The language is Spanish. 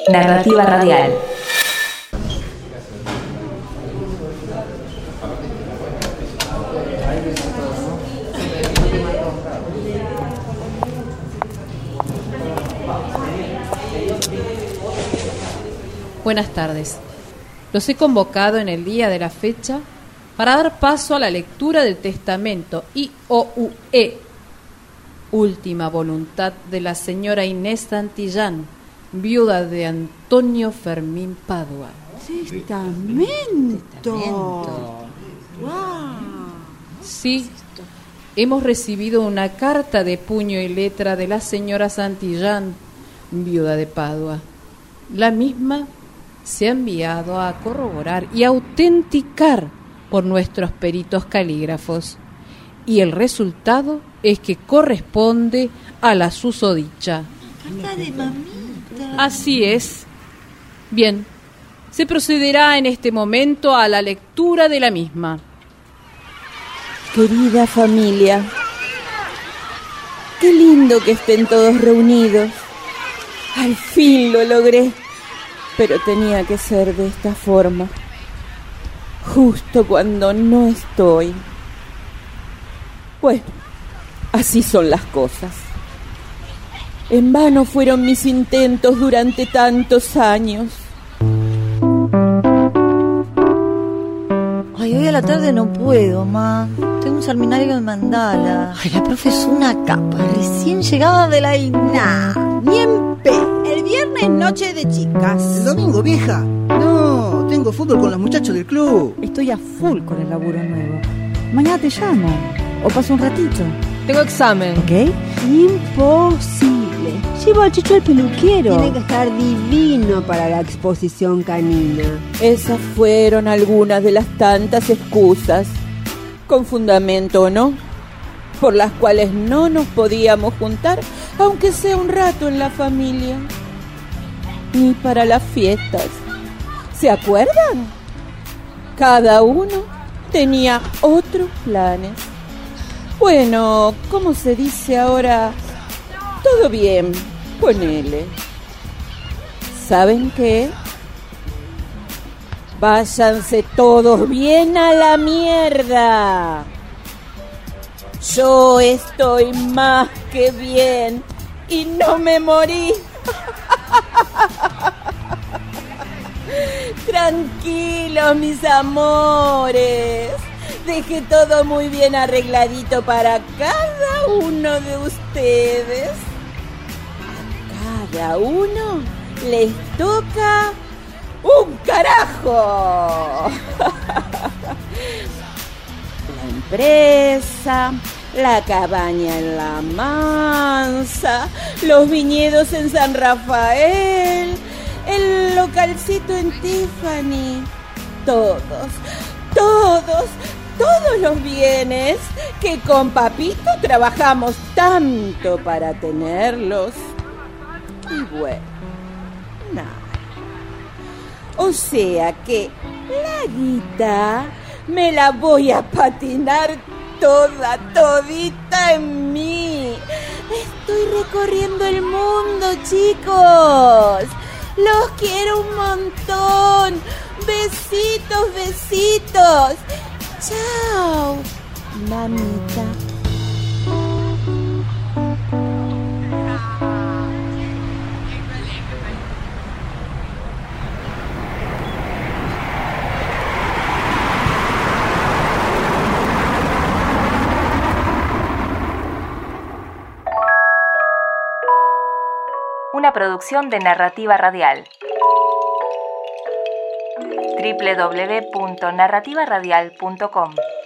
Narrativa Radial. Buenas tardes. Los he convocado en el día de la fecha para dar paso a la lectura del testamento IOUE, última voluntad de la señora Inés Santillán, viuda de Antonio Fermín Padua. ¡Testamento! ¡Wow! Sí, hemos recibido una carta de puño y letra de la señora Santillán, viuda de Padua. La misma se ha enviado a corroborar y autenticar por nuestros peritos calígrafos, y el resultado es que corresponde a la susodicha. ¡Carta de mamita! Así es. Bien, se procederá en este momento a la lectura de la misma. Querida familia, qué lindo que estén todos reunidos. Al fin lo logré, pero tenía que ser de esta forma, justo cuando no estoy. Bueno, así son las cosas. En vano fueron mis intentos durante tantos años. Ay, hoy a la tarde no puedo, ma. Tengo un seminario de mandala. Ay, la profe es una capa, recién llegada de la INA. Ni en pe. El viernes noche de chicas. El domingo, vieja. No, tengo fútbol con los muchachos del club. Estoy a full con el laburo nuevo. Mañana te llamo. O paso un ratito. Tengo examen. ¿Ok? Imposible. Llevo al Chicho al peluquero. Tiene que estar divino para la exposición canina. Esas fueron algunas de las tantas excusas, con fundamento o no, por las cuales no nos podíamos juntar, aunque sea un rato en la familia, ni para las fiestas. ¿Se acuerdan? Cada uno tenía otros planes. Bueno, ¿cómo se dice ahora? Todo bien, ponele. ¿Saben qué? Váyanse todos bien a la mierda. Yo estoy más que bien y no me morí. Tranquilos, mis amores. Dejé todo muy bien arregladito para cada uno de ustedes. A cada uno les toca un carajo. La empresa, la cabaña en La Mansa, los viñedos en San Rafael, el localcito en Tiffany. Todos los bienes que con Papito trabajamos tanto para tenerlos. Y bueno, nada. O sea que la guita me la voy a patinar todita en mí. Estoy recorriendo el mundo, chicos. Los quiero un montón. Besitos. Chao, mamita. Una producción de Narrativa Radial. www.narrativaradial.com